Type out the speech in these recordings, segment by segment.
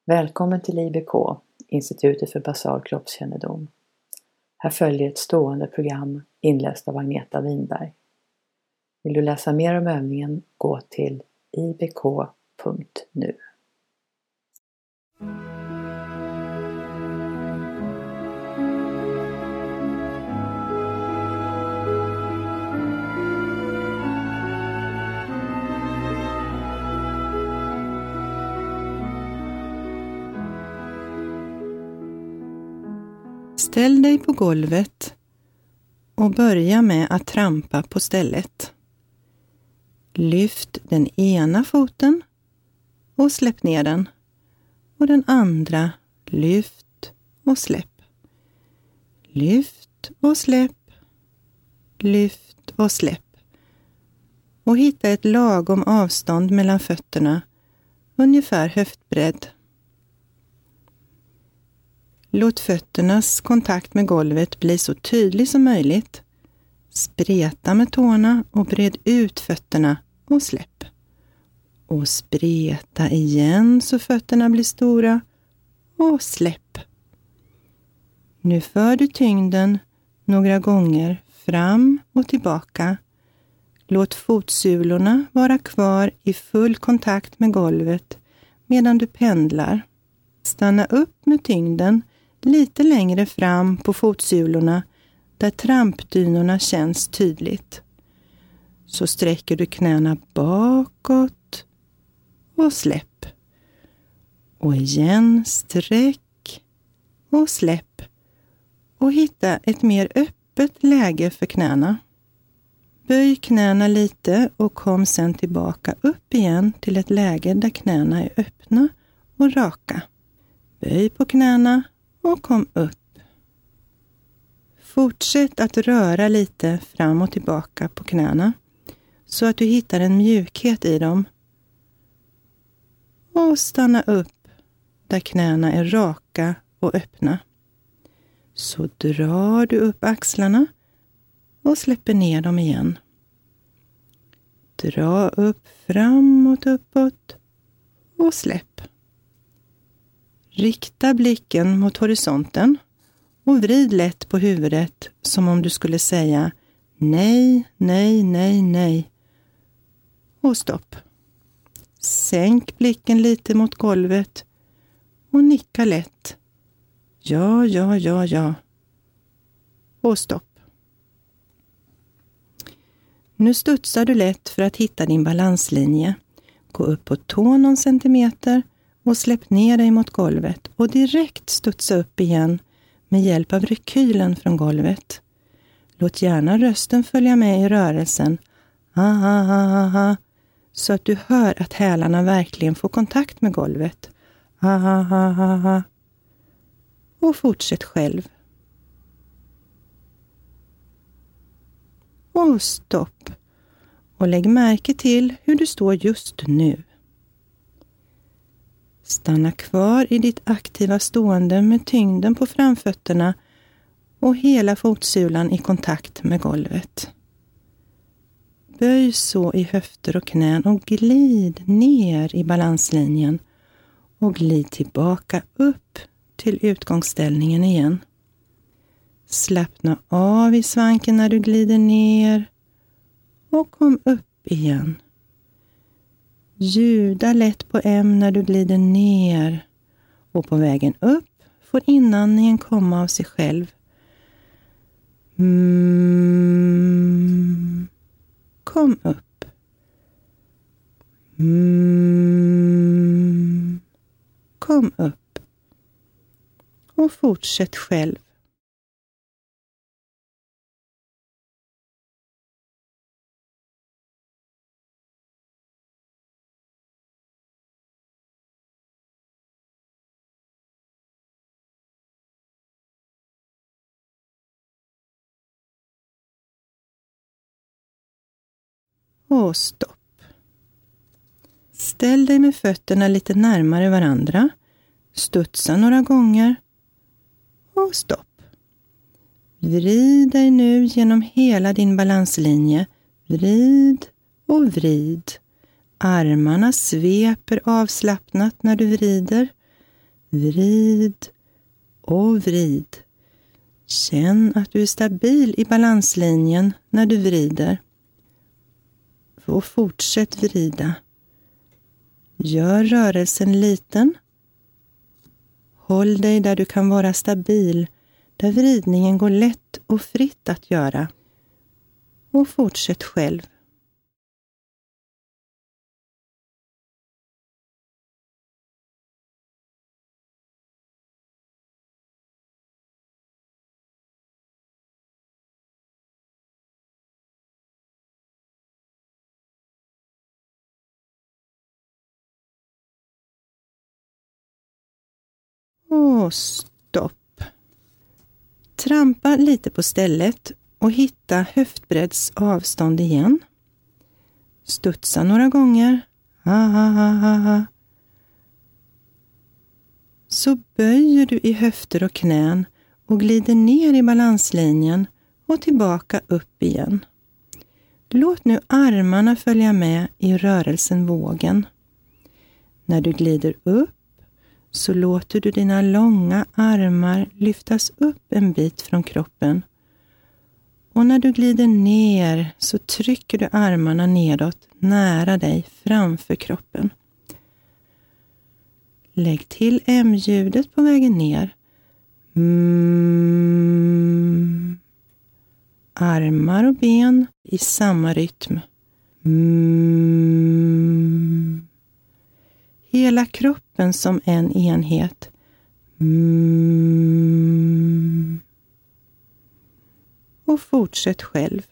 Välkommen till IBK, Institutet för basal kroppskännedom. Här följer ett stående program inläst av Agneta Winberg. Vill du läsa mer om övningen, gå till ibk.nu. Ställ dig på golvet och börja med att trampa på stället. Lyft den ena foten och släpp ner den. Och den andra lyft och släpp. Lyft och släpp. Lyft och släpp. Och hitta ett lagom avstånd mellan fötterna, ungefär höftbredd. Låt fötternas kontakt med golvet bli så tydlig som möjligt. Spreta med tårna och bred ut fötterna och släpp. Och spreta igen så fötterna blir stora och släpp. Nu för du tyngden några gånger fram och tillbaka. Låt fotsulorna vara kvar i full kontakt med golvet medan du pendlar. Stanna upp med tyngden lite längre fram på fotsulorna där trampdynorna känns tydligt. Så sträcker du knäna bakåt och släpp. Och igen sträck och släpp. Och hitta ett mer öppet läge för knäna. Böj knäna lite och kom sedan tillbaka upp igen till ett läge där knäna är öppna och raka. Böj på knäna och kom upp. Fortsätt att röra lite fram och tillbaka på knäna så att du hittar en mjukhet i dem. Och stanna upp där knäna är raka och öppna. Så drar du upp axlarna och släpper ner dem igen. Dra upp framåt, uppåt och släpp. Rikta blicken mot horisonten och vrid lätt på huvudet som om du skulle säga nej, nej, nej, nej. Och stopp. Sänk blicken lite mot golvet och nicka lätt. Ja, ja, ja, ja. Och stopp. Nu studsar du lätt för att hitta din balanslinje. Gå upp på tå någon centimeter och släpp ner dig mot golvet och direkt studsa upp igen med hjälp av rekylen från golvet. Låt gärna rösten följa med i rörelsen. Ha, så att du hör att hälarna verkligen får kontakt med golvet. Ha. Och fortsätt själv. Och stopp. Och lägg märke till hur du står just nu. Stanna kvar i ditt aktiva stående med tyngden på framfötterna och hela fotsulan i kontakt med golvet. Böj så i höfter och knän och glid ner i balanslinjen och glid tillbaka upp till utgångsställningen igen. Slappna av i svanken när du glider ner och kom upp igen. Ljuda lätt på M när du glider ner och på vägen upp får inandningen komma av sig själv. Kom upp. Kom upp. Och fortsätt själv. Och stopp. Ställ dig med fötterna lite närmare varandra. Studsa några gånger. Och stopp. Vrid dig nu genom hela din balanslinje. Vrid och vrid. Armarna sveper avslappnat när du vrider. Vrid och vrid. Känn att du är stabil i balanslinjen när du vrider. Och fortsätt vrida. Gör rörelsen liten. Håll dig där du kan vara stabil, där vridningen går lätt och fritt att göra. Och fortsätt själv. Och stopp. Trampa lite på stället och hitta höftbredds avstånd igen. Studsa några gånger. Så böjer du i höfter och knän och glider ner i balanslinjen och tillbaka upp igen. Låt nu armarna följa med i rörelsen vågen. När du glider upp så låter du dina långa armar lyftas upp en bit från kroppen. Och när du glider ner så trycker du armarna nedåt nära dig framför kroppen. Lägg till M-ljudet på vägen ner. Armar och ben i samma rytm. Hela kroppen som en enhet. Och fortsätt själv.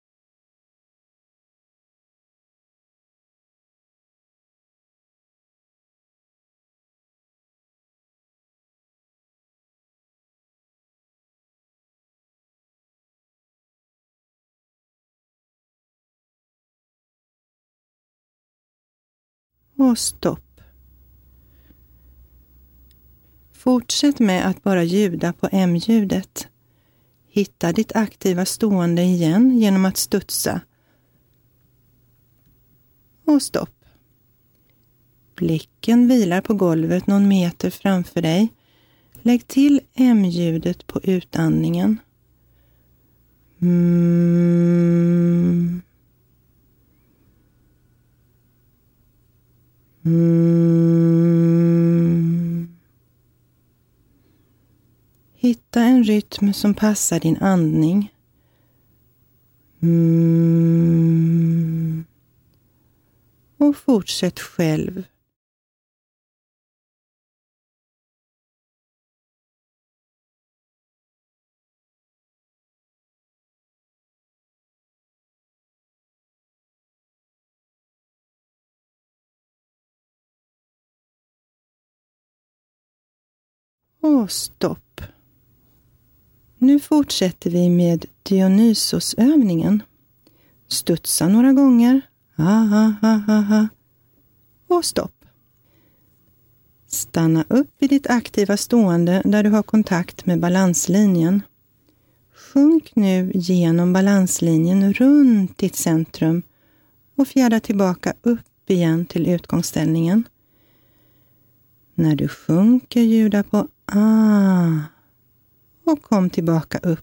Och stopp. Fortsätt med att bara ljuda på M-ljudet. Hitta ditt aktiva stående igen genom att studsa. Och stopp. Blicken vilar på golvet någon meter framför dig. Lägg till M-ljudet på utandningen. Hitta en rytm som passar din andning. Och fortsätt själv. Och stopp. Nu fortsätter vi med Dionysosövningen. Studsa några gånger. Och stopp. Stanna upp i ditt aktiva stående där du har kontakt med balanslinjen. Sjunk nu genom balanslinjen runt ditt centrum och fjärda tillbaka upp igen till utgångsställningen. När du sjunker ljuda på och kom tillbaka upp.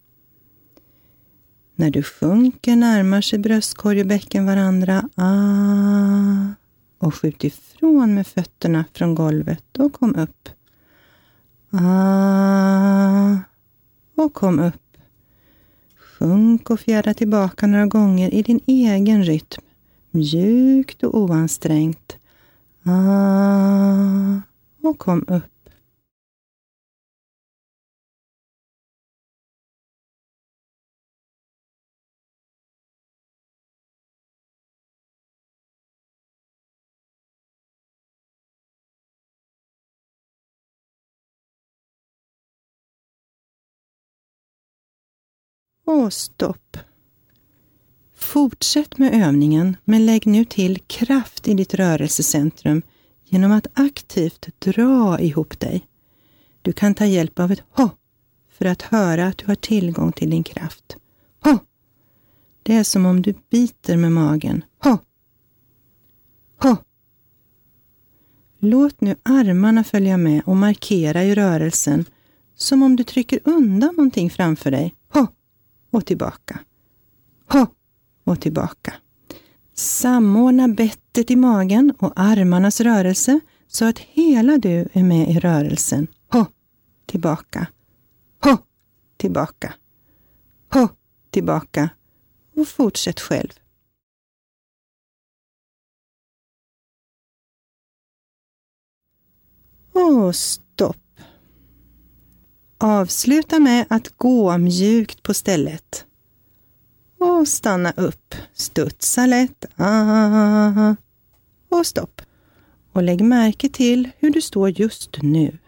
När du sjunker närmar sig bröstkorg och bäcken varandra. Och skjut ifrån med fötterna från golvet och kom upp. Och kom upp. Sjunk och fjärda tillbaka några gånger i din egen rytm. Mjukt och oansträngt. Och kom upp. Och stopp. Fortsätt med övningen, men lägg nu till kraft i ditt rörelsecentrum genom att aktivt dra ihop dig. Du kan ta hjälp av ett ho för att höra att du har tillgång till din kraft. Ho! Det är som om du biter med magen. Ho! Ho! Låt nu armarna följa med och markera i rörelsen som om du trycker undan någonting framför dig. Ho! Och tillbaka. Ho! Och tillbaka. Samordna bettet i magen och armarnas rörelse så att hela du är med i rörelsen. Ho! Tillbaka. Ho! Tillbaka. Ho! Tillbaka. Och fortsätt själv. Och stopp. Avsluta med att gå mjukt på stället. Och stanna upp. Studsa lätt. Och stopp. Och lägg märke till hur du står just nu.